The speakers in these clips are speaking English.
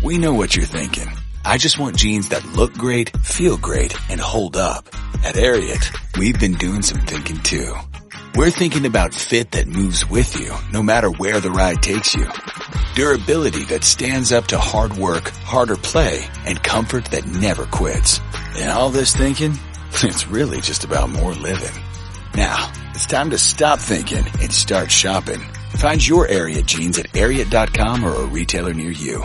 We know what you're thinking. I just want jeans that look great, feel great, and hold up. At Ariat, we've been doing some thinking too. We're thinking about fit that moves with you, no matter where the ride takes you. Durability that stands up to hard work, harder play, and comfort that never quits. And all this thinking, it's really just about more living. Now, it's time to stop thinking and start shopping. Find your Ariat jeans at Ariat.com or a retailer near you.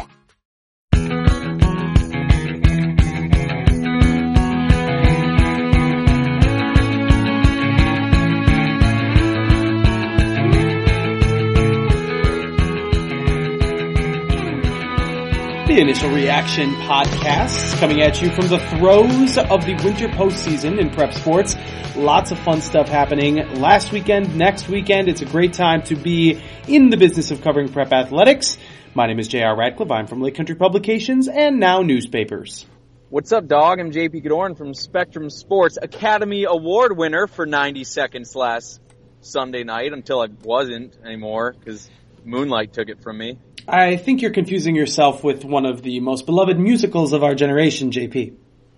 The Initial Reaction podcast coming at you from the throes of the winter postseason in prep sports. Lots of fun stuff happening last weekend, next weekend. It's a great time to be in the business of covering prep athletics. My name is J.R. Radcliffe. I'm from Lake Country Publications and Now Newspapers. What's up, dog? I'm JP Godoran from Spectrum Sports, Academy Award winner for 90 Seconds last Sunday night, until I wasn't anymore because Moonlight took it from me. I think you're confusing yourself with one of the most beloved musicals of our generation, JP.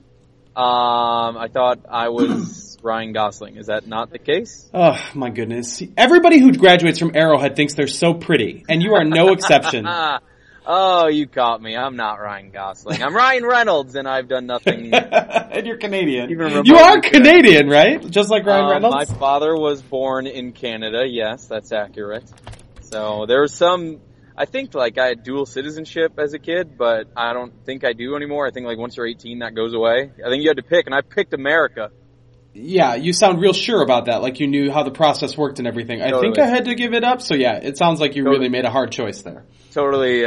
I thought I was Ryan Gosling. Is that not the case? Oh, my goodness. Everybody who graduates from Arrowhead thinks they're so pretty, and you are no exception. Oh, you caught me. I'm not Ryan Gosling. I'm Ryan Reynolds, and I've done nothing. And you're Canadian. You are Canadian, right? Just like Ryan Reynolds? My father was born in Canada. Yes, that's accurate. So there was some... I think, I had dual citizenship as a kid, but I don't think I do anymore. I think, once you're 18, that goes away. I think you had to pick, and I picked America. Yeah, you sound real sure about that, like you knew how the process worked and everything. Totally. I think I had to give it up, so yeah, it sounds like you really made a hard choice there. Totally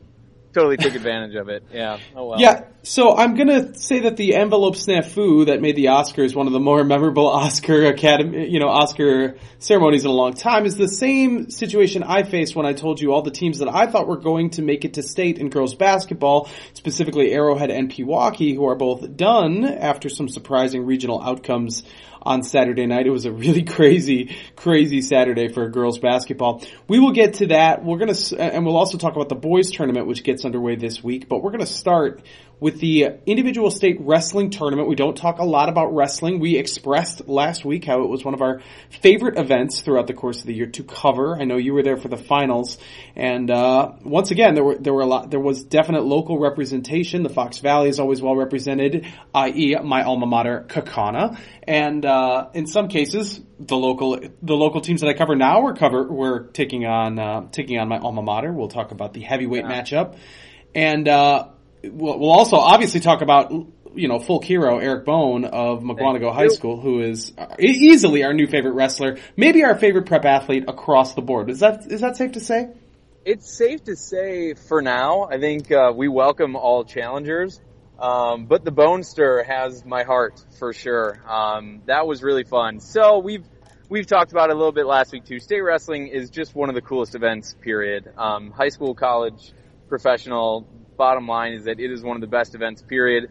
took advantage of it. Yeah. Oh well. Yeah, so I'm gonna say that the envelope snafu that made the Oscars one of the more memorable Oscar ceremonies in a long time is the same situation I faced when I told you all the teams that I thought were going to make it to state in girls basketball, specifically Arrowhead and Pewaukee, who are both done after some surprising regional outcomes on Saturday night. It was a really crazy Saturday for girls basketball. We will get to that. And we'll also talk about the boys tournament, which gets underway this week. But we're going to start with the individual state wrestling tournament. We don't talk a lot about wrestling. We expressed last week how it was one of our favorite events throughout the course of the year to cover. I know you were there for the finals. And, once again, there was definite local representation. The Fox Valley is always well represented, i.e. my alma mater, Kaukauna. And, in some cases, the local teams that I cover now were taking on my alma mater. We'll talk about the heavyweight matchup. And, we'll also obviously talk about, folk hero Eric Bone of McGuanago High School, who is easily our new favorite wrestler, maybe our favorite prep athlete across the board. Is that safe to say? It's safe to say for now. I think we welcome all challengers, but the Bone Stir has my heart for sure. That was really fun. So we've talked about it a little bit last week too. State wrestling is just one of the coolest events. Period. High school, college, professional. Bottom line is that it is one of the best events, period.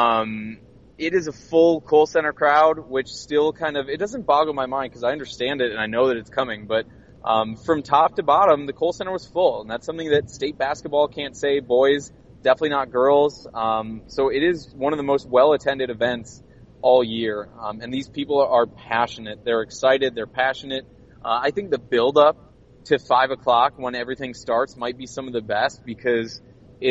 It is a full Kohl Center crowd, which still it doesn't boggle my mind because I understand it and I know that it's coming, but from top to bottom, the Kohl Center was full, and that's something that state basketball can't say. Boys, definitely not girls. So it is one of the most well-attended events all year, and these people are passionate. They're excited. They're passionate. I think the build-up to 5 o'clock when everything starts might be some of the best because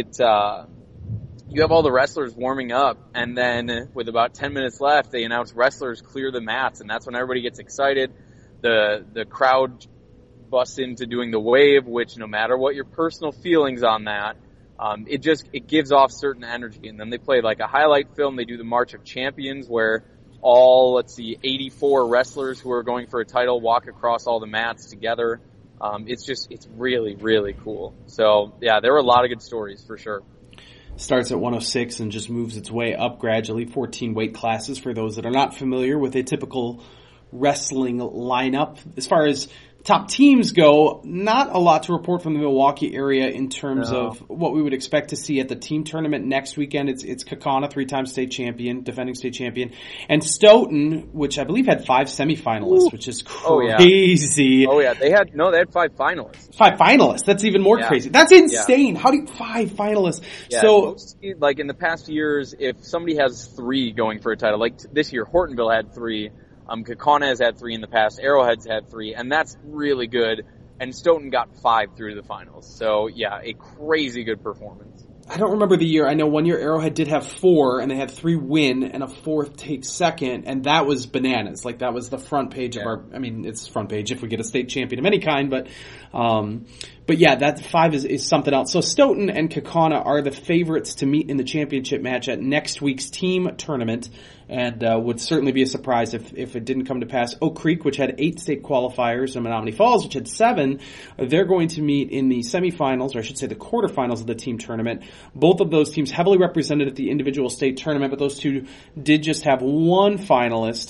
you have all the wrestlers warming up, and then with about 10 minutes left, they announce wrestlers clear the mats, and that's when everybody gets excited. The crowd busts into doing the wave, which no matter what your personal feelings on that, it gives off certain energy. And then they play a highlight film. They do the March of Champions where all, 84 wrestlers who are going for a title walk across all the mats together. It's really, really cool. So, yeah, there were a lot of good stories for sure. Starts at 106 and just moves its way up gradually. 14 weight classes for those that are not familiar with a typical wrestling lineup. As far as top teams go, not a lot to report from the Milwaukee area in terms of what we would expect to see at the team tournament next weekend. It's Kaukauna, 3-time state champion, defending state champion, and Stoughton, which I believe had 5 semifinalists, which is crazy. Oh yeah, they had 5 finalists. 5 finalists. That's even more crazy. That's insane. How do you 5 finalists? Yeah, so like in the past years, if somebody has 3 going for a title, like this year, Hortonville had 3. Kaukauna has had 3 in the past. Arrowhead's had 3, and that's really good. And Stoughton got 5 through to the finals. So yeah, a crazy good performance. I don't remember the year. I know one year Arrowhead did have 4, and they had 3 win and a 4th take second, and that was bananas. Like, that was the front page of our, I mean, it's front page if we get a state champion of any kind, but yeah, that 5 is something else. So Stoughton and Kaukauna are the favorites to meet in the championship match at next week's team tournament, and would certainly be a surprise if it didn't come to pass. Oak Creek, which had 8 state qualifiers, and Menominee Falls, which had 7, they're going to meet in the semifinals, or I should say the quarterfinals of the team tournament. Both of those teams heavily represented at the individual state tournament, but those two did just have one finalist.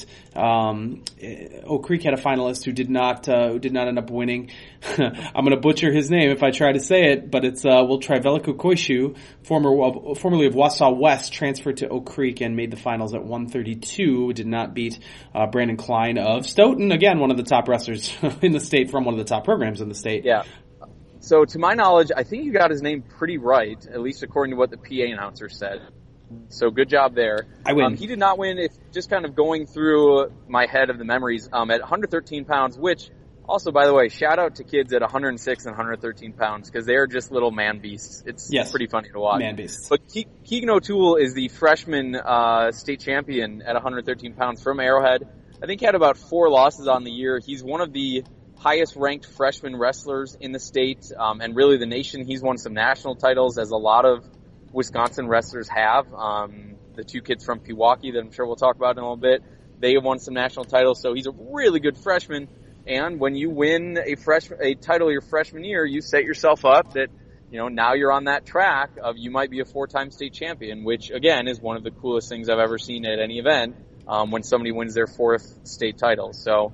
Oak Creek had a finalist who did not end up winning. I'm going to butcher his name if I try to say it, but it's we'll try Veliko Koishu, formerly of Wausau West, transferred to Oak Creek and made the finals at 132. Did not beat Brandon Klein of Stoughton, again one of the top wrestlers in the state from one of the top programs in the state. Yeah. So to my knowledge, I think you got his name pretty right, at least according to what the PA announcer said. So good job there. I win. He did not win. If just kind of going through my head of the memories, at 113 pounds, which also, by the way, shout out to kids at 106 and 113 pounds because they are just little man beasts. It's pretty funny to watch. Man beasts. But Keegan O'Toole is the freshman state champion at 113 pounds from Arrowhead. I think he had about 4 losses on the year. He's one of the highest ranked freshman wrestlers in the state and really the nation. He's won some national titles, as a lot of Wisconsin wrestlers have. The 2 kids from Pewaukee that I'm sure we'll talk about in a little bit, they have won some national titles, so he's a really good freshman. And when you win a title your freshman year, you set yourself up that, now you're on that track of you might be a 4-time state champion, which again is one of the coolest things I've ever seen at any event, when somebody wins their 4th state title. So,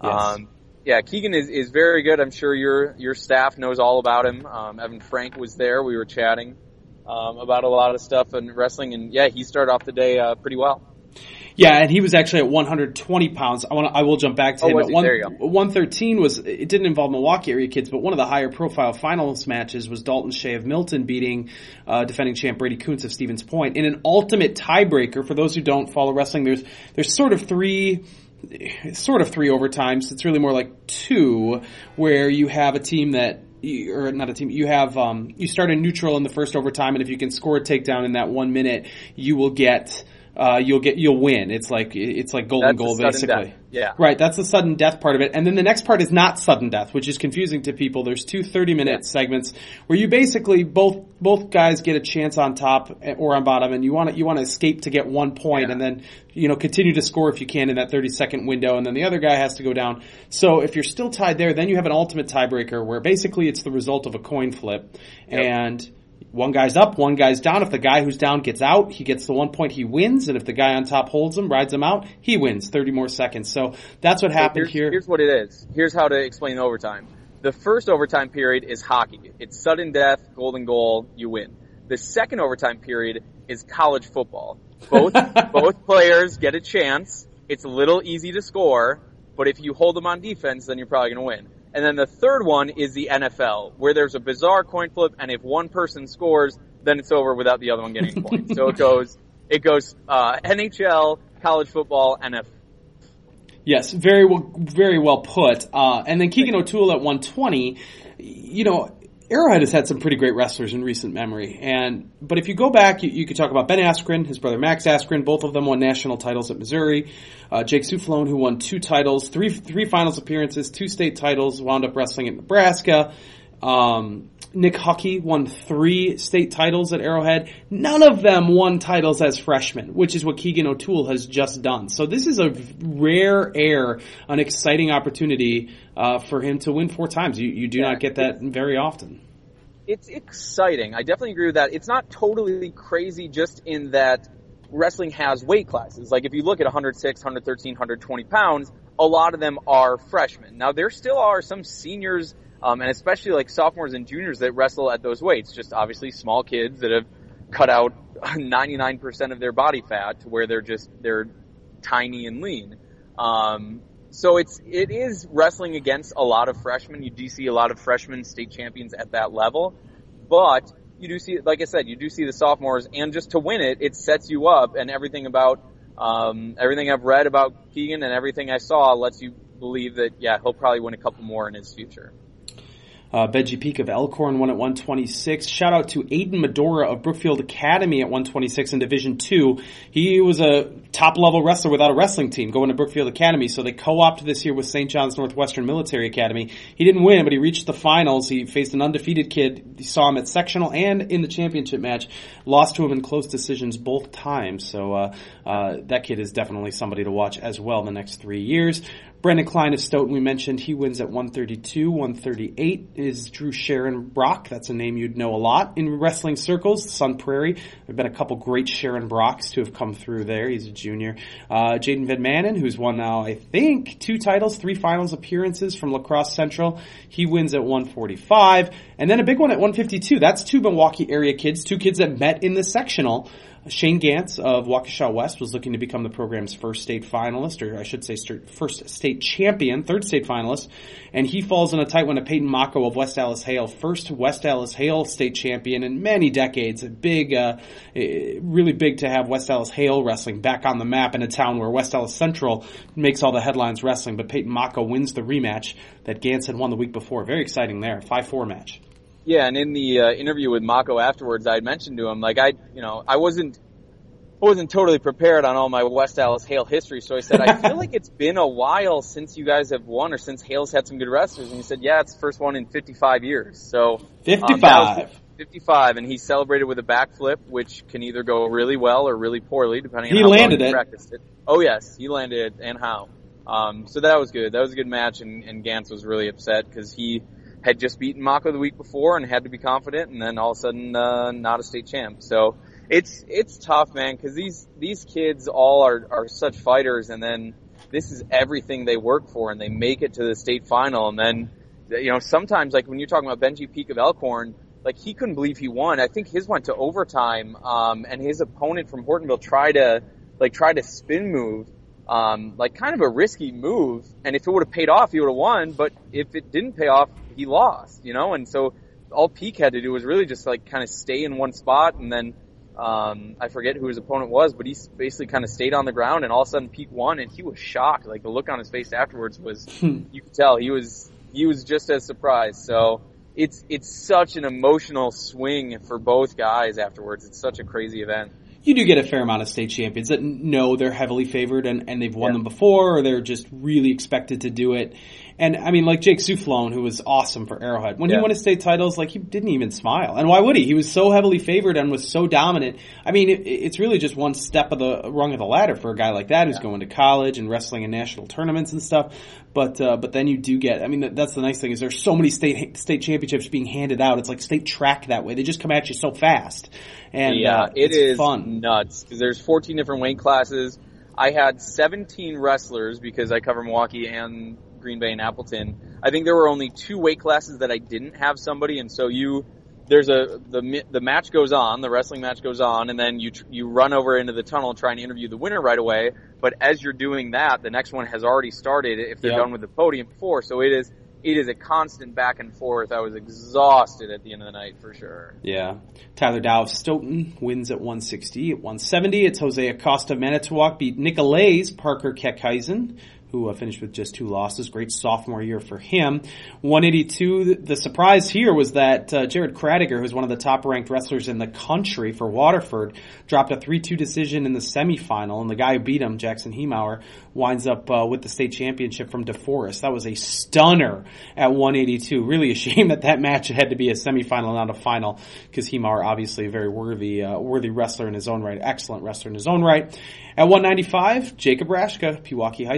yes. Keegan is very good. I'm sure your staff knows all about him. Evan Frank was there. We were chatting about a lot of stuff in wrestling, and he started off the day pretty well. Yeah, and he was actually at 120 pounds. I will jump back to him. At 113 it didn't involve Milwaukee area kids, but one of the higher profile finals matches was Dalton Shea of Milton beating defending champ Brady Kuntz of Stevens Point in an ultimate tiebreaker. For those who don't follow wrestling, there's sort of three overtimes. It's really more like 2, where you have a team that, or not a team, you have, you start in neutral in the first overtime, and if you can score a takedown in that 1 minute, you will get, you'll win. It's like golden goal, basically. Yeah. Right, that's the sudden death part of it. And then the next part is not sudden death, which is confusing to people. There's 2 30-minute segments where you basically, both guys get a chance on top or on bottom, and you want to escape to get 1 point, and then, continue to score if you can in that 30-second window, and then the other guy has to go down. So if you're still tied there, then you have an ultimate tiebreaker where basically it's the result of a coin flip. Yep. And one guy's up, one guy's down. If the guy who's down gets out, he gets the 1 point, he wins. And if the guy on top holds him, rides him out, he wins 30 more seconds. So that's what happened here. Here's what it is. Here's how to explain the overtime. The first overtime period is hockey. It's sudden death, golden goal, you win. The second overtime period is college football. Both players get a chance. It's a little easy to score, but if you hold them on defense, then you're probably going to win. And then the third one is the NFL, where there's a bizarre coin flip, and if one person scores, then it's over without the other one getting points. So it goes NHL, college football, NFL. Yes, very well put. And then Keegan O'Toole at 120, Arrowhead has had some pretty great wrestlers in recent memory. But if you go back, you could talk about Ben Askren, his brother Max Askren. Both of them won national titles at Missouri. Jake Soufflone, who won 2 titles, three finals appearances, 2 state titles, wound up wrestling in Nebraska. Nick Huckey won 3 state titles at Arrowhead. None of them won titles as freshmen, which is what Keegan O'Toole has just done. So this is a rare air, an exciting opportunity for him to win 4 times. You do not get that very often. It's exciting. I definitely agree with that. It's not totally crazy just in that wrestling has weight classes. Like if you look at 106, 113, 120 pounds, a lot of them are freshmen. Now there still are some seniors, and especially like sophomores and juniors that wrestle at those weights. Just obviously small kids that have cut out 99% of their body fat to where they're tiny and lean. So it is wrestling against a lot of freshmen. You do see a lot of freshmen state champions at that level, but you do see, like I said, you do see the sophomores, and just to win it, it sets you up, and everything I've read about Keegan and everything I saw lets you believe that, yeah, he'll probably win a couple more in his future. Benji Peak of Elkhorn won at 126. Shout out to Aiden Medora of Brookfield Academy at 126 in Division II. He was a top-level wrestler without a wrestling team going to Brookfield Academy, so they co-opted this year with St. John's Northwestern Military Academy. He didn't win, but he reached the finals. He faced an undefeated kid. He saw him at sectional and in the championship match. Lost to him in close decisions both times, so that kid is definitely somebody to watch as well in the next 3 years. Brendan Klein of Stoughton, we mentioned, he wins at 132. 138 is Drew Sharon Brock. That's a name you'd know a lot in wrestling circles. Sun Prairie. There have been a couple great Sharon Brocks to have come through there. He's a junior. Jaden Vedmanen, who's won now, I think, 2 titles, 3 finals appearances from La Crosse Central. He wins at 145. And then a big one at 152. That's 2 Milwaukee area kids, 2 kids that met in the sectional. Shane Gantz of Waukesha West was looking to become the program's first state finalist, or I should say first state champion, third state finalist, and he falls in a tight one to Peyton Mako of West Allis Hale, first West Allis Hale state champion in many decades. A big, really big to have West Allis Hale wrestling back on the map in a town where West Allis Central makes all the headlines wrestling, but Peyton Mako wins the rematch that Gantz had won the week before. Very exciting there, 5-4 match. Yeah, and in the interview with Mako afterwards, I had mentioned to him, like, I wasn't totally prepared on all my West Allis Hale history, so I said, I feel like it's been a while since you guys have won, or since Hale's had some good wrestlers, and he said, yeah, it's the first one in 55 years. So 55, and he celebrated with a backflip, which can either go really well or really poorly, depending on how well he practiced it. Oh, yes, he landed it, and how. So that was good. That was a good match, and Gantz was really upset because he had just beaten Mako the week before and had to be confident, and then all of a sudden not a state champ. So it's tough, man, because these kids all are such fighters, and then this is everything they work for, and they make it to the state final, and then sometimes, like when you're talking about Benji Peak of Elkhorn, like he couldn't believe he won. I think his went to overtime, and his opponent from Hortonville tried to spin move. Like kind of a risky move, and if it would have paid off, he would have won, but if it didn't pay off, he lost, and so all Peak had to do was really just like kind of stay in one spot, and then I forget who his opponent was, but he basically kind of stayed on the ground, and all of a sudden Peak won, and he was shocked. Like the look on his face afterwards was, you could tell he was just as surprised. So it's such an emotional swing for both guys afterwards. It's such a crazy event. You do get a fair amount of state champions that know they're heavily favored and they've won them before, or they're just really expected to do it. And I mean, like Jake Soufflon, who was awesome for Arrowhead. When he won his state titles, like he didn't even smile. And why would he? He was so heavily favored and was so dominant. I mean, it's really just one step of the rung of the ladder for a guy like that who's going to college and wrestling in national tournaments and stuff. But then you do get, I mean, that's the nice thing is there's so many state championships being handed out. It's like state track that way. They just come at you so fast. And it is fun. Nuts because there's 14 different weight classes. I had 17 wrestlers because I cover Milwaukee and Green Bay and Appleton. I think there were only 2 weight classes that I didn't have somebody, and so the match goes on, the wrestling match goes on, and then you run over into the tunnel and try and interview the winner right away. But as you're doing that, the next one has already started if they're done with the podium before. So it is a constant back and forth. I was exhausted at the end of the night for sure. Yeah. Tyler Dow of Stoughton wins at 160. At 170, it's Jose Acosta of Manitowoc beat Nicolet's Parker Kekheisen, who finished with just 2 losses. Great sophomore year for him. 182, the surprise here was that Jared Kradiger, who's one of the top-ranked wrestlers in the country for Waterford, dropped a 3-2 decision in the semifinal, and the guy who beat him, Jackson Hiemauer, winds up with the state championship from DeForest. That was a stunner at 182. Really a shame that match had to be a semifinal, not a final, because Hiemauer, obviously a very worthy wrestler in his own right, excellent wrestler in his own right. At 195, Jacob Rashka, Pewaukee High School, becomes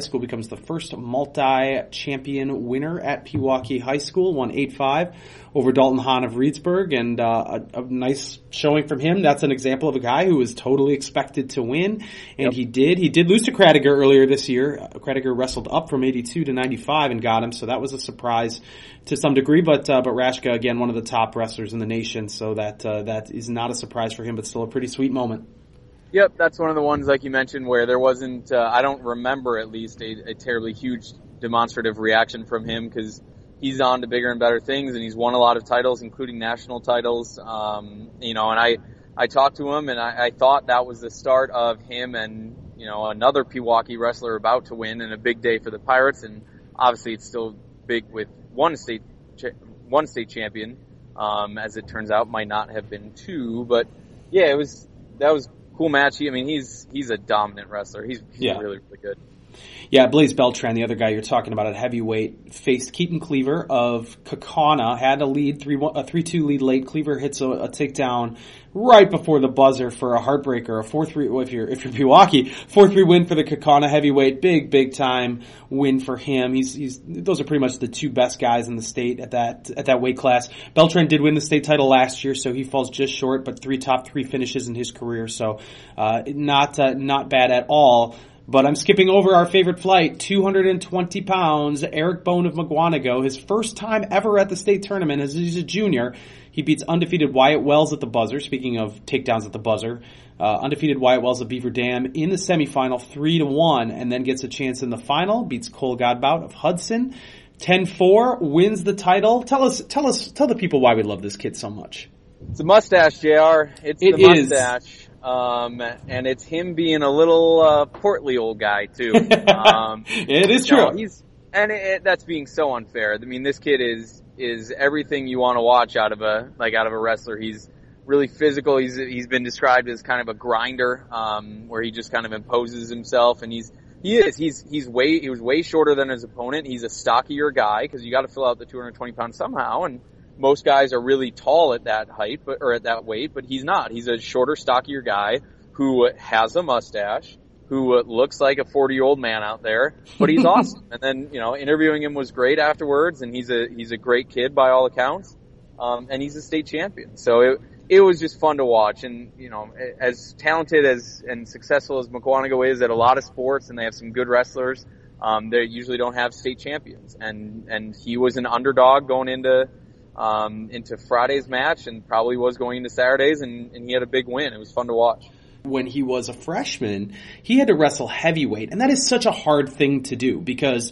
was the first multi-champion winner at Pewaukee High School, won 8-5 over Dalton Hahn of Reedsburg, and a nice showing from him. That's an example of a guy who was totally expected to win, and he did. He did lose to Kradiger earlier this year. Kradiger wrestled up from 82 to 95 and got him, so that was a surprise to some degree, but Rashka, again, one of the top wrestlers in the nation, so that is not a surprise for him, but still a pretty sweet moment. Yep, that's one of the ones, like you mentioned, where there wasn't, I don't remember at least, a terribly huge demonstrative reaction from him, because he's on to bigger and better things, and he's won a lot of titles, including national titles. And I talked to him, and I thought that was the start of him and, another Pewaukee wrestler about to win, and a big day for the Pirates, and obviously it's still big with one state champion, as it turns out, might not have been two, but yeah, that was a cool match. He's a dominant wrestler. He's really, really good. Yeah, Blaze Beltran, the other guy you're talking about at heavyweight, faced Keaton Cleaver of Kaukauna, had a lead, 3-2 lead late. Cleaver hits a takedown right before the buzzer for a heartbreaker, a 4-3, well, if you're Pewaukee, 4-3 win for the Kaukauna heavyweight, big time win for him. Those are pretty much the two best guys in the state at that weight class. Beltran did win the state title last year, so he falls just short, but top three finishes in his career, so not bad at all. But I'm skipping over our favorite flight, 220 pounds, Eric Bone of Mukwonago, his first time ever at the state tournament as he's a junior. He beats undefeated Wyatt Wells at the buzzer, speaking of takedowns at the buzzer. Undefeated Wyatt Wells of Beaver Dam in the semifinal, 3-1, and then gets a chance in the final, beats Cole Godbout of Hudson. 10-4, wins the title. Tell the people why we love this kid so much. It's a mustache, JR. It's the mustache. And it's him being a little portly old guy too. It is true. That's being so unfair. I mean, this kid is everything you want to watch out of a wrestler. He's really physical. He's been described as kind of a grinder, where he just kind of imposes himself, and he was way shorter than his opponent. He's a stockier guy because you got to fill out the 220 pounds somehow, and most guys are really tall at that height, or at that weight, but he's not. He's a shorter, stockier guy who has a mustache, who looks like a 40-year-old man out there, but he's awesome. And then, interviewing him was great afterwards, and he's a great kid by all accounts. And he's a state champion. So it was just fun to watch. And, as talented and successful as Mukwonago is at a lot of sports, and they have some good wrestlers, they usually don't have state champions. And he was an underdog going into Friday's match, and probably was going into Saturday's, and he had a big win. It was fun to watch. When he was a freshman, he had to wrestle heavyweight, and that is such a hard thing to do because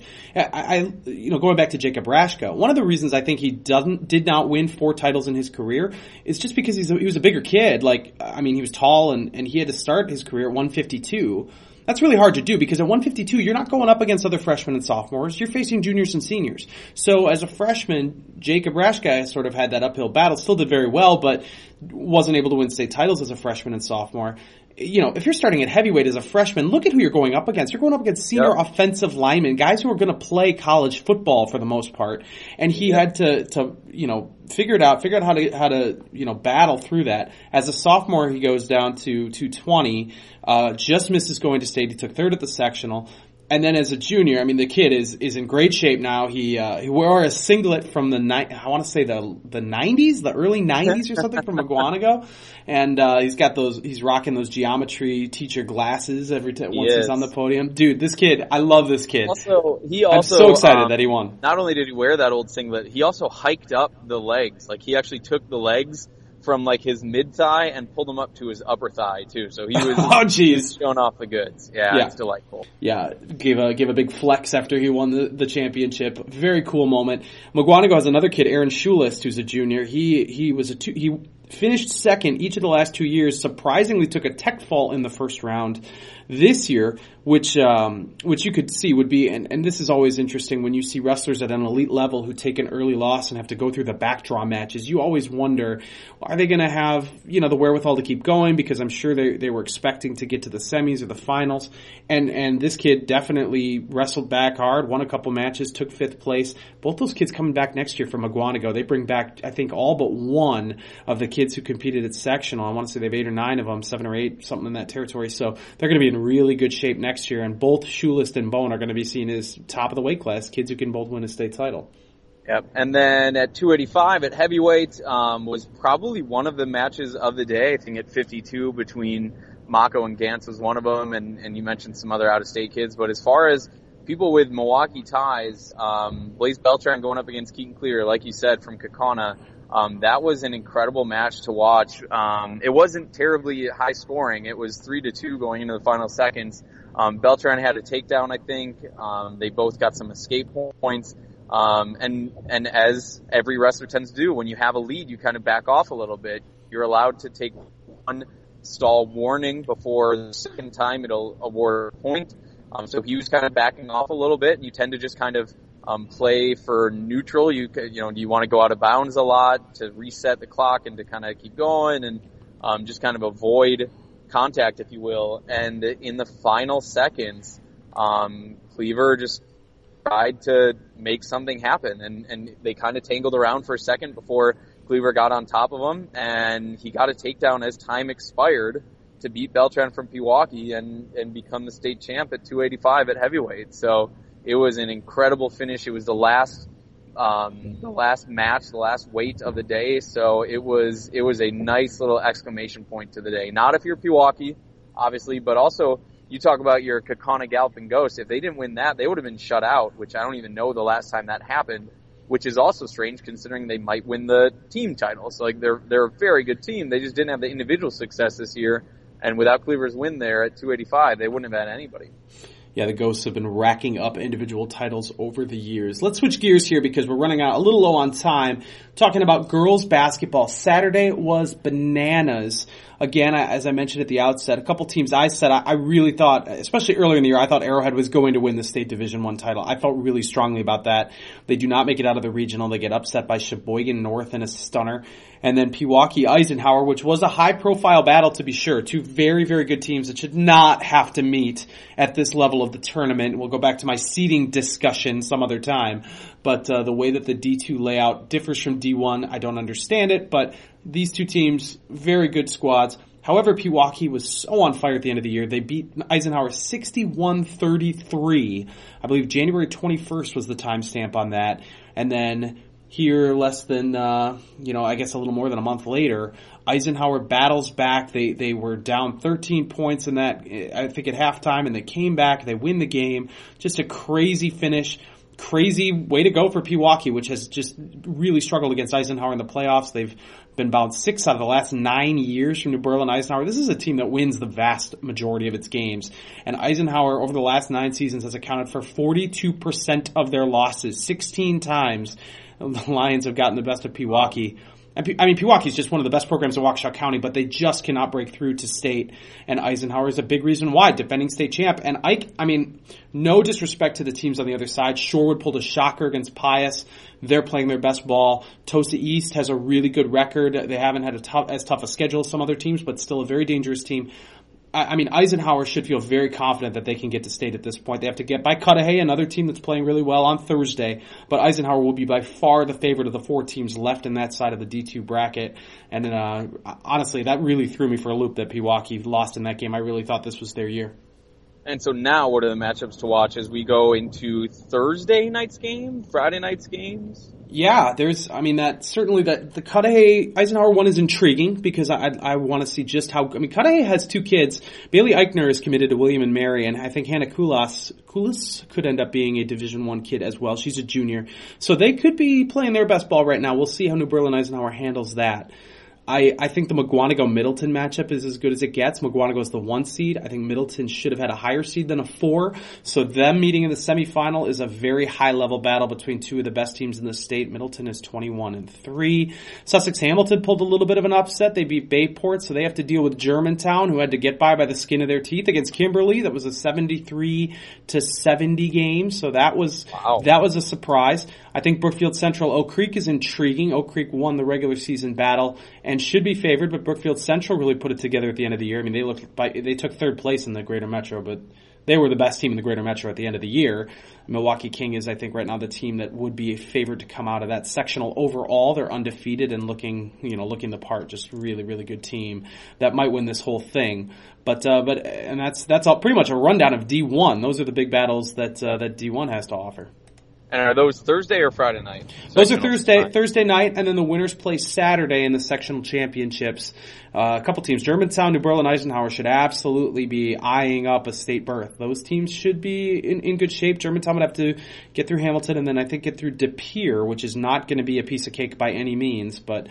going back to Jacob Rashka, one of the reasons I think he did not win 4 titles in his career is just because he was a bigger kid. He was tall and he had to start his career at 152. That's really hard to do because at 152, you're not going up against other freshmen and sophomores. You're facing juniors and seniors. So as a freshman, Jacob Rashka sort of had that uphill battle, still did very well, but wasn't able to win state titles as a freshman and sophomore. If you're starting at heavyweight as a freshman, look at who you're going up against. You're going up against senior offensive linemen, guys who are going to play college football for the most part. And he had to figure out how to battle through that. As a sophomore, he goes down to 220, just misses going to state. He took third at the sectional. And then as a junior, the kid is in great shape now. He wore a singlet from the 90s, the early 90s or something from Mukwonago. And he's rocking those geometry teacher glasses once he's on the podium. Dude, this kid, I love this kid. I'm so excited that he won. Not only did he wear that old singlet, he also hiked up the legs. He actually took the legs from his mid thigh and pulled them up to his upper thigh too. So he was showing off the goods. Yeah, it's delightful. Yeah, gave a big flex after he won the championship. Very cool moment. Mukwonago has another kid, Aaron Schulist, who's a junior. He finished second each of the last 2 years. Surprisingly, took a tech fall in the first round this year, which you could see would be, and this is always interesting when you see wrestlers at an elite level who take an early loss and have to go through the backdraw matches. You always wonder, are they going to have the wherewithal to keep going? Because I'm sure they were expecting to get to the semis or the finals, and this kid definitely wrestled back hard, won a couple matches, took 5th place. Both those kids coming back next year from Mukwonago. They bring back, I think, all but one of the kids who competed at sectional. I want to say they have 8 or 9 of them, 7 or 8, something in that territory. So they're going to be in really good shape next year. And both Schulist and Bone are going to be seen as top of the weight class, kids who can both win a state title. Yep. And then at 285 at heavyweight was probably one of the matches of the day. I think at 52 between Mako and Gantz was one of them, and you mentioned some other out-of-state kids. But as far as people with Milwaukee ties, Blaise Beltran going up against Keaton Clear, like you said, from Kaukauna, that was an incredible match to watch. It wasn't terribly high scoring. It was 3-2 going into the final seconds. Beltran had a takedown, I think. They both got some escape points. And as every wrestler tends to do, when you have a lead, you kind of back off a little bit. You're allowed to take one stall warning before the second time it'll award a point. So he was kind of backing off a little bit, and you tend to just kind of play for neutral. Do you want to go out of bounds a lot to reset the clock and to kind of keep going and just kind of avoid contact, if you will. And in the final seconds, Cleaver just tried to make something happen, and they kind of tangled around for a second before Cleaver got on top of him, and he got a takedown as time expired to beat Beltran from Pewaukee and become the state champ at 285 at heavyweight. So it was an incredible finish. It was the last match, the last weight of the day. So it was a nice little exclamation point to the day. Not if you're Pewaukee, obviously, but also you talk about your Kaukauna Galloping Ghost. If they didn't win that, they would have been shut out, which I don't even know the last time that happened, which is also strange considering they might win the team title. So like they're a very good team. They just didn't have the individual success this year. And without Cleaver's win there at 285, they wouldn't have had anybody. Yeah, the Ghosts have been racking up individual titles over the years. Let's switch gears here because we're running out a little low on time. Talking about girls basketball. Saturday was bananas. Again, as I mentioned at the outset, a couple teams I said I really thought, especially earlier in the year, I thought Arrowhead was going to win the state Division I title. I felt really strongly about that. They do not make it out of the regional. They get upset by Sheboygan North in a stunner. And then Pewaukee Eisenhower, which was a high-profile battle to be sure. Two very, very good teams that should not have to meet at this level of the tournament. We'll go back to my seeding discussion some other time. But the way that the D2 layout differs from D1, I don't understand it. But these two teams, very good squads. However, Pewaukee was so on fire at the end of the year. They beat Eisenhower 61-33. I believe January 21st was the timestamp on that. And then here, less than, I guess a little more than a month later, Eisenhower battles back. They were down 13 points in that, I think, at halftime, and they came back. They win the game. Just a crazy finish. Crazy way to go for Pewaukee, which has just really struggled against Eisenhower in the playoffs. They've been bounced 6 out of the last 9 years from New Berlin Eisenhower. This is a team that wins the vast majority of its games. And Eisenhower, over the last 9 seasons, has accounted for 42% of their losses. 16 times the Lions have gotten the best of Pewaukee. Pewaukee is just one of the best programs in Waukesha County, but they just cannot break through to state. And Eisenhower is a big reason why, defending state champ. And no disrespect to the teams on the other side. Shorewood pulled a shocker against Pius. They're playing their best ball. Tosa East has a really good record. They haven't had as tough a schedule as some other teams, but still a very dangerous team. Eisenhower should feel very confident that they can get to state at this point. They have to get by Cudahy, another team that's playing really well, on Thursday. But Eisenhower will be by far the favorite of the 4 teams left in that side of the D2 bracket. And then, honestly, that really threw me for a loop that Pewaukee lost in that game. I really thought this was their year. And so now what are the matchups to watch as we go into Thursday night's game, Friday night's games? Yeah, the Cudahy Eisenhower one is intriguing because I want to see just how, Cudahy has 2 kids. Bailey Eichner is committed to William and Mary, and I think Hannah Kulas could end up being a Division I kid as well. She's a junior. So they could be playing their best ball right now. We'll see how New Berlin Eisenhower handles that. I think the McGuanago-Middleton matchup is as good as it gets. McGuanago is the 1 seed. I think Middleton should have had a higher seed than a 4. So them meeting in the semifinal is a very high-level battle between 2 of the best teams in the state. Middleton is 21-3. Sussex-Hamilton pulled a little bit of an upset. They beat Bayport, so they have to deal with Germantown, who had to get by the skin of their teeth against Kimberly. That was a 73-70 game, so that was a surprise. I think Brookfield Central Oak Creek is intriguing. Oak Creek won the regular season battle, and and should be favored, but Brookfield Central really put it together at the end of the year. I mean, they took third place in the Greater Metro, but they were the best team in the Greater Metro at the end of the year. Milwaukee King is, I think, right now the team that would be favored to come out of that sectional overall. They're undefeated and looking the part. Just really, really good team that might win this whole thing. But that's all pretty much a rundown of D1. Those are the big battles that D1 has to offer. And are those Thursday or Friday night? Those are Thursday night, and then the winners play Saturday in the sectional championships. A couple teams, Germantown, New Berlin, Eisenhower, should absolutely be eyeing up a state berth. Those teams should be in good shape. Germantown would have to get through Hamilton and then I think get through De Pere, which is not going to be a piece of cake by any means, but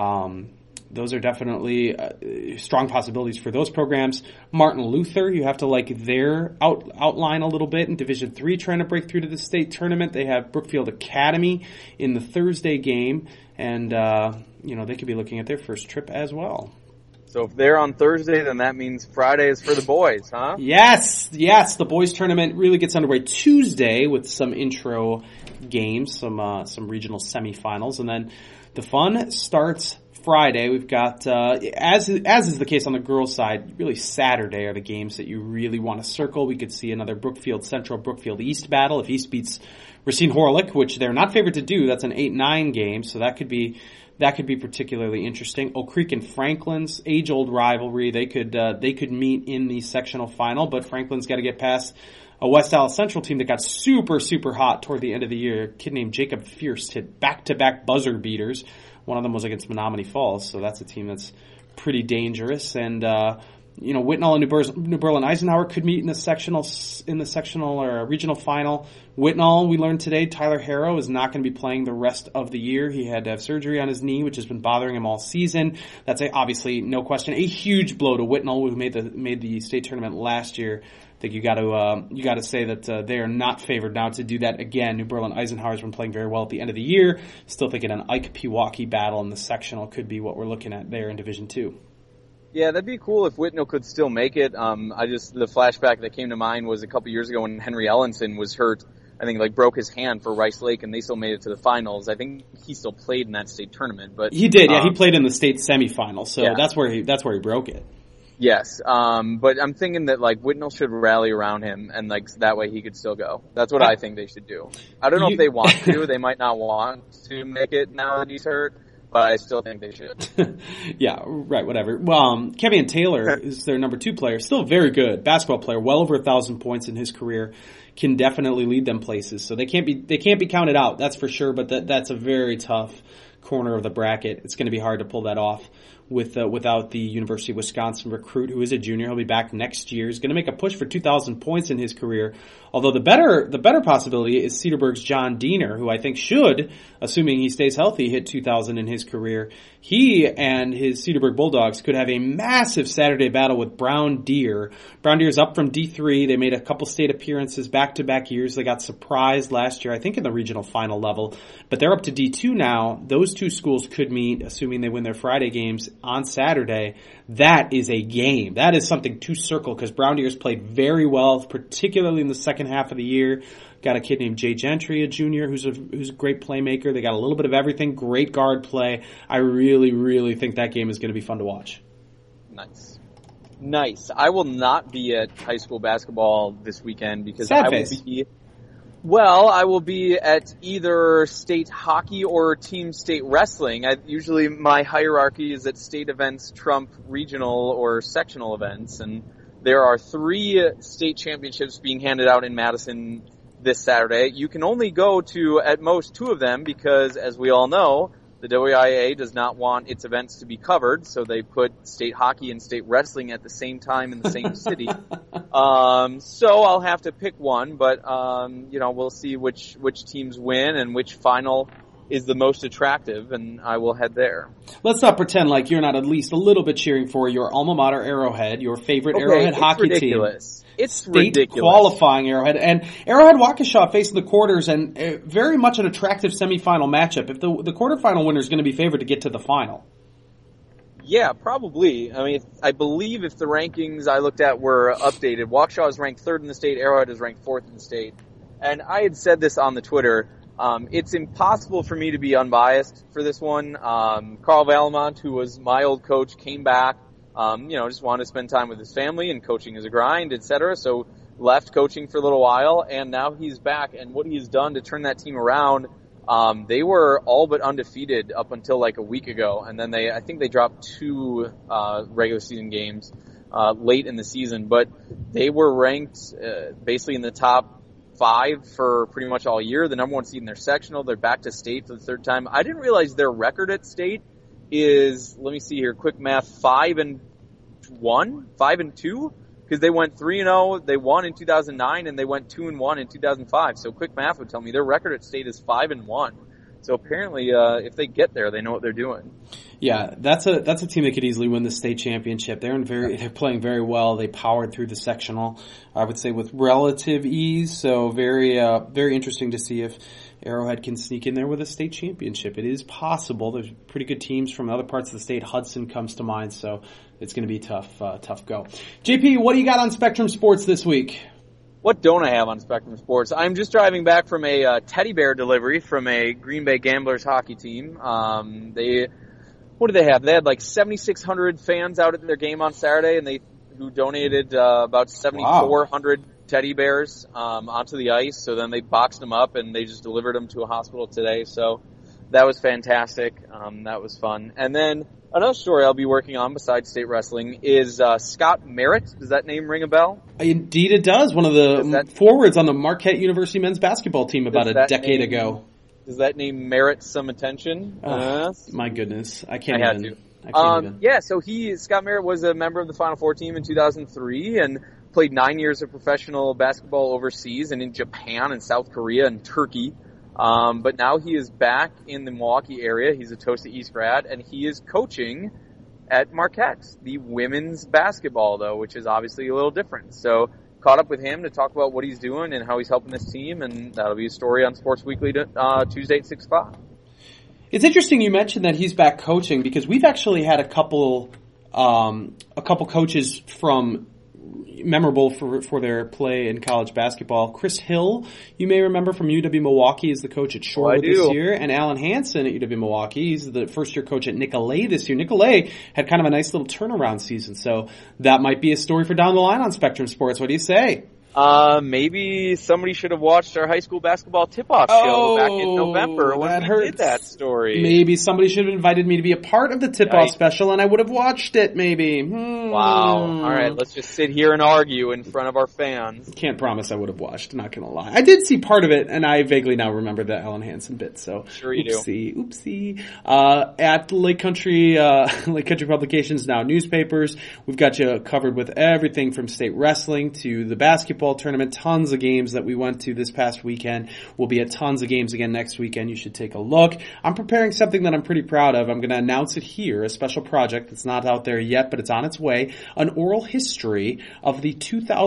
those are definitely strong possibilities for those programs. Martin Luther, you have to like their outline a little bit in Division III, trying to break through to the state tournament. They have Brookfield Academy in the Thursday game, and they could be looking at their first trip as well. So if they're on Thursday, then that means Friday is for the boys, huh? Yes. The boys tournament really gets underway Tuesday with some intro games, some regional semifinals, and then the fun starts Friday. We've got, as is the case on the girls' side, really Saturday are the games that you really want to circle. We could see another Brookfield Central, Brookfield East battle. If East beats Racine Horlick, which they're not favored to do, that's an 8-9 game, so that could be particularly interesting. Oak Creek and Franklin's age-old rivalry. They could meet in the sectional final, but Franklin's got to get past a West Allis Central team that got super, super hot toward the end of the year. A kid named Jacob Fierst hit back-to-back buzzer beaters. One of them was against Menominee Falls, so that's a team that's pretty dangerous. And Whitnall and New Berlin Eisenhower could meet in the sectional or regional final. Whitnall, we learned today, Tyler Harrow is not going to be playing the rest of the year. He had to have surgery on his knee, which has been bothering him all season. That's obviously, no question, a huge blow to Whitnall, who made the state tournament last year. I think you got to say that they are not favored now to do that again. New Berlin Eisenhower has been playing very well at the end of the year. Still thinking an Ike Pewaukee battle in the sectional could be what we're looking at there in Division 2. Yeah, that'd be cool if Whitnall could still make it. The flashback that came to mind was a couple years ago when Henry Ellenson was hurt. I think broke his hand for Rice Lake, and they still made it to the finals. I think he still played in that state tournament, but he did. Yeah, he played in the state semifinal, so yeah. That's where he broke it. Yes, but I'm thinking that Whitnall should rally around him, and that way he could still go. That's what I think they should do. I don't know if they want to. They might not want to make it now that he's hurt, but I still think they should. Yeah, right. Whatever. Well, Kevin Taylor is their number 2 player. Still a very good basketball player. Well over 1,000 points in his career. Can definitely lead them places. So they can't be counted out. That's for sure. But that's a very tough corner of the bracket. It's going to be hard to pull that off without the University of Wisconsin recruit, who is a junior. He'll be back next year. He's going to make a push for 2,000 points in his career. Although the better possibility is Cedarburg's John Diener, who I think should, assuming he stays healthy, hit 2,000 in his career. He and his Cedarburg Bulldogs could have a massive Saturday battle with Brown Deer. Brown Deer's up from D3. They made a couple state appearances back-to-back years. They got surprised last year, I think, in the regional final level. But they're up to D2 now. Those two schools could meet, assuming they win their Friday games, on Saturday. That is a game. That is something to circle because Brown Deer's played very well, particularly in the second half of the year. Got a kid named Jay Gentry, a junior, who's a great playmaker. They got a little bit of everything. Great guard play. I really, really think that game is going to be fun to watch. Nice. I will not be at high school basketball this weekend because I will be at either state hockey or team state wrestling. Usually my hierarchy is that state events trump regional or sectional events, and there are 3 state championships being handed out in Madison this Saturday. You can only go to at most 2 of them because, as we all know, the WIAA does not want its events to be covered, so they put state hockey and state wrestling at the same time in the same city. So I'll have to pick one, but we'll see which teams win and which final is the most attractive, and I will head there. Let's not pretend like you're not at least a little bit cheering for your alma mater Arrowhead, your favorite Arrowhead hockey ridiculous. Team. It's state ridiculous. Qualifying Arrowhead. And Arrowhead Waukesha facing the quarters, and very much an attractive semifinal matchup. If the quarterfinal winner is going to be favored to get to the final. Yeah, probably. I mean, I believe if the rankings I looked at were updated, Waukesha is ranked 3rd in the state, Arrowhead is ranked 4th in the state. And I had said this on the Twitter. It's impossible for me to be unbiased for this one. Carl Valamont, who was my old coach, came back, just wanted to spend time with his family, and coaching is a grind, etc. So left coaching for a little while, and now he's back, and what he's done to turn that team around, they were all but undefeated up until like a week ago, and then I think they dropped 2 regular season games late in the season, but they were ranked basically in the top 5 for pretty much all year, the number 1 seed in their sectional. They're back to state for the 3rd time. I didn't realize their record at state is, let me see here, quick math, 5-2, because they went 3-0, they won in 2009, and they went 2-1 in 2005. So quick math would tell me their record at state is 5-1. So apparently, if they get there, they know what they're doing. Yeah, that's a team that could easily win the state championship. They're playing very well. They powered through the sectional, I would say, with relative ease. So very interesting to see if Arrowhead can sneak in there with a state championship. It is possible. There's pretty good teams from other parts of the state. Hudson comes to mind, so it's going to be a tough go. JP, what do you got on Spectrum Sports this week? What don't I have on Spectrum Sports? I'm just driving back from a teddy bear delivery from a Green Bay Gamblers hockey team. What did they have? They had like 7,600 fans out at their game on Saturday, and who donated about 7,400 teddy bears onto the ice. So then they boxed them up, and they just delivered them to a hospital today. So that was fantastic. That was fun. And then another story I'll be working on besides state wrestling is Scott Merritt. Does that name ring a bell? Indeed it does. One of the forwards on the Marquette University men's basketball team about a decade ago. Does that name merit some attention? My goodness. I can't even. Yeah, so Scott Merritt was a member of the Final Four team in 2003 and played 9 years of professional basketball overseas and in Japan and South Korea and Turkey. But now he is back in the Milwaukee area. He's a Tosa East grad, and he is coaching at Marquette, the women's basketball, though, which is obviously a little different. So caught up with him to talk about what he's doing and how he's helping this team, and that'll be a story on Sports Weekly Tuesday at 6 o'clock. It's interesting you mentioned that he's back coaching, because we've actually had a couple coaches from memorable for their play in college basketball. Chris Hill, you may remember from UW Milwaukee, is the coach at Shorewood this year, and Alan Hansen at UW Milwaukee. He's the first-year coach at Nicolet this year. Nicolet had kind of a nice little turnaround season, so that might be a story for down the line on Spectrum Sports. What do you say? Maybe somebody should have watched our high school basketball tip-off show back in November when we did that story. Maybe somebody should have invited me to be a part of the tip-off special, and I would have watched it, maybe. Wow. All right, let's just sit here and argue in front of our fans. Can't promise I would have watched, not going to lie. I did see part of it, and I vaguely now remember the Alan Hansen bit, so sure you oopsie. At Lake Country Publications, now newspapers, we've got you covered with everything from state wrestling to the basketball tournament. Tons of games that we went to this past weekend. We'll be at tons of games again next weekend. You should take a look. I'm preparing something that I'm pretty proud of. I'm going to announce it here, a special project that's not out there yet, but it's on its way. An oral history of the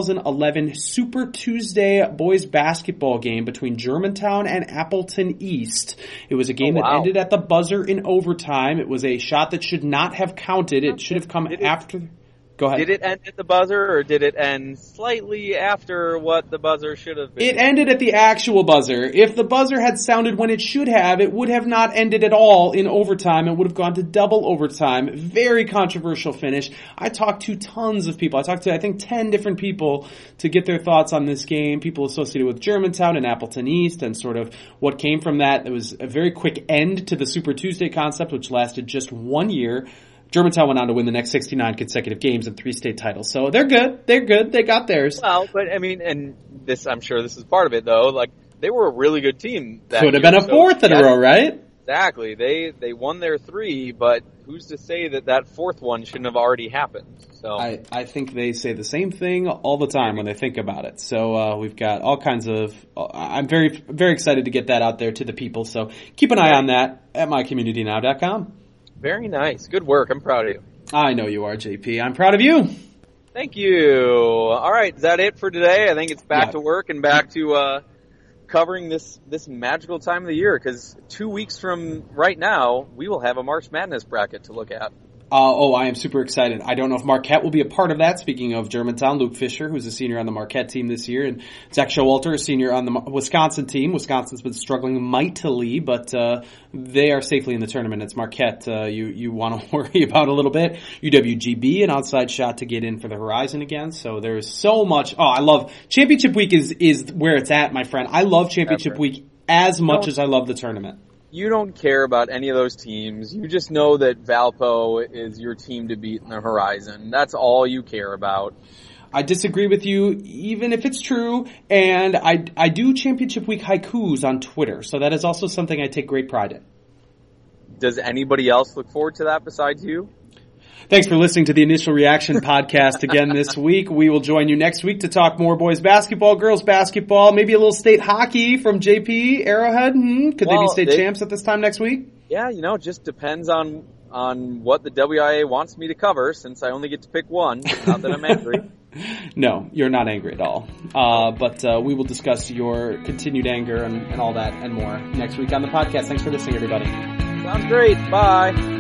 2011 Super Tuesday boys basketball game between Germantown and Appleton East. It was a game that ended at the buzzer in overtime. It was a shot that should not have counted. It should have come after. Go ahead. Did it end at the buzzer, or did it end slightly after what the buzzer should have been? It ended at the actual buzzer. If the buzzer had sounded when it should have, it would have not ended at all in overtime. It would have gone to double overtime. Very controversial finish. I talked to tons of people. I talked to, I think, 10 different people to get their thoughts on this game, people associated with Germantown and Appleton East, and sort of what came from that. It was a very quick end to the Super Tuesday concept, which lasted just 1 year. Germantown went on to win the next 69 consecutive games and 3 state titles. So they're good. They're good. They got theirs. Well, but I mean, and this, I'm sure this is part of it though. Like, they were a really good team. Could have been a 4th in a row, right? Exactly. They won their 3, but who's to say that 4th one shouldn't have already happened? So I think they say the same thing all the time when they think about it. So we've got all kinds of. I'm very, very excited to get that out there to the people. So keep an eye on that at mycommunitynow.com. Very nice. Good work. I'm proud of you. I know you are, JP. I'm proud of you. Thank you. All right. Is that it for today? I think it's back to work and back to covering this magical time of the year, because 2 weeks from right now, we will have a March Madness bracket to look at. I am super excited. I don't know if Marquette will be a part of that. Speaking of Germantown, Luke Fisher, who's a senior on the Marquette team this year, and Zach Showalter, a senior on the Wisconsin team. Wisconsin's been struggling mightily, but they are safely in the tournament. It's Marquette you want to worry about a little bit. UWGB, an outside shot to get in for the Horizon again. So there's so much. I love Championship Week is where it's at, my friend. I love Championship Week as much as I love the tournament. You don't care about any of those teams. You just know that Valpo is your team to beat in the Horizon. That's all you care about. I disagree with you, even if it's true, and I do Championship Week haikus on Twitter, so that is also something I take great pride in. Does anybody else look forward to that besides you? Thanks for listening to the Initial Reaction podcast again this week. We will join you next week to talk more boys basketball, girls basketball, maybe a little state hockey from JP, Arrowhead. Could they be state champs at this time next week? Yeah, it just depends on what the WIA wants me to cover, since I only get to pick one. Not that I'm angry. No, you're not angry at all. But we will discuss your continued anger and all that and more next week on the podcast. Thanks for listening, everybody. Sounds great. Bye.